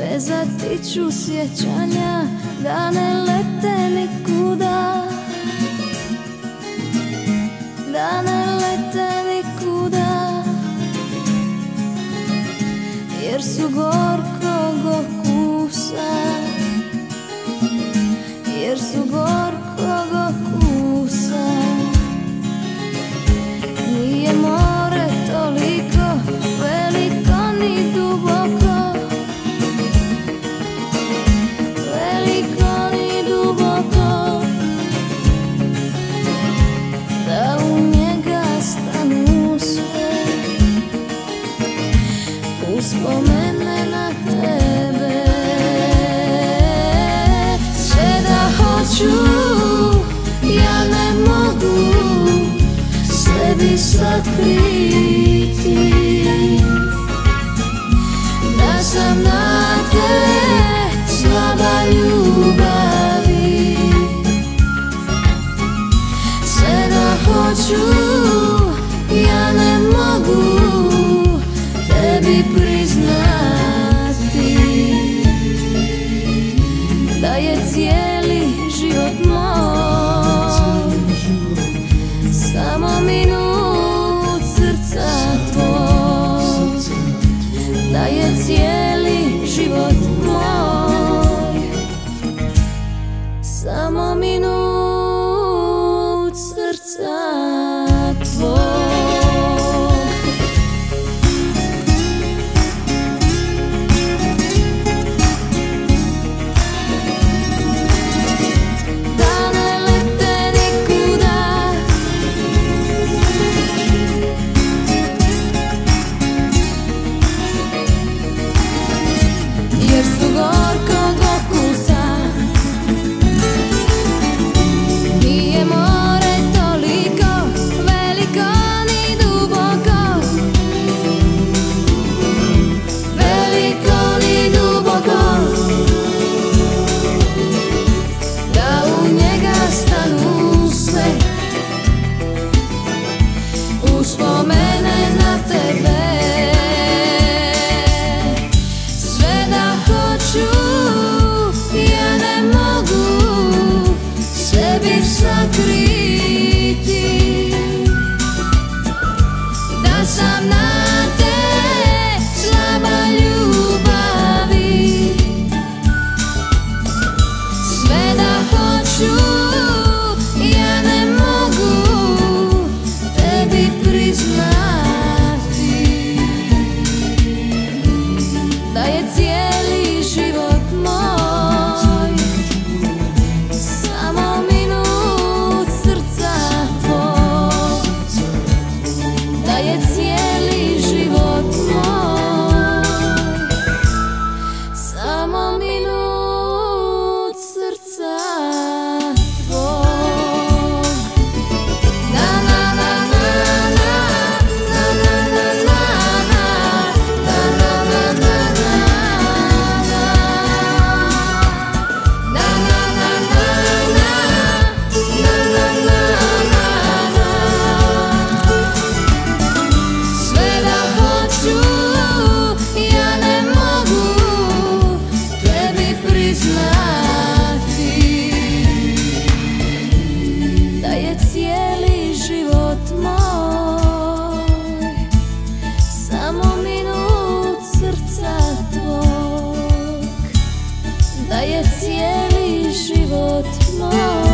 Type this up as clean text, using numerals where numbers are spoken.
vezati ću sjećanja da ne lete nikuda, da ne lete nikuda, jer su gorkog okusa, jer su gorkog okusa. Nije more toliko veliko ni duboko, veliko ni duboko, da u njega stanu sve uspomene na tebe. Sve da hoću, ja ne mogu sebi sakriti, da sam na te slaba ljubavi. Sve da hoću, ja ne mogu tebi priznati da je cijeli život moj samo minut srca tvog, da je cijeli život moj samo minut srca tvog. Uspomene na tebe. Sve da hoću, ja ne mogu sebi sakriti, da sam na te slaba ljubavi. Sve da hoću, ja ne mogu tebi priznati da je cijeli život moj samo minut srca tvog, da je cijeli život moj samo minut srca tvog. Da je cijeli život moj samo minut srca tvog, da je cijeli život moj